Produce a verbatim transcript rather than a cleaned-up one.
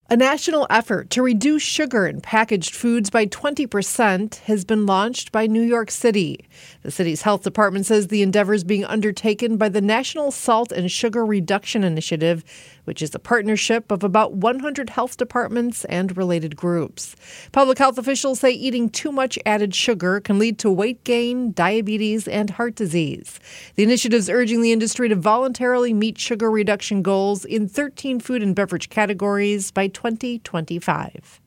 A national effort to reduce sugar in packaged foods by twenty percent has been launched by New York City. The city's health department says the endeavor is being undertaken by the National Salt and Sugar Reduction Initiative, which is a partnership of about one hundred health departments and related groups. Public health officials say eating too much added sugar can lead to weight gain, diabetes, and heart disease. The initiative is urging the industry to voluntarily meet sugar reduction goals in thirteen food and beverage categories by twenty twenty-five.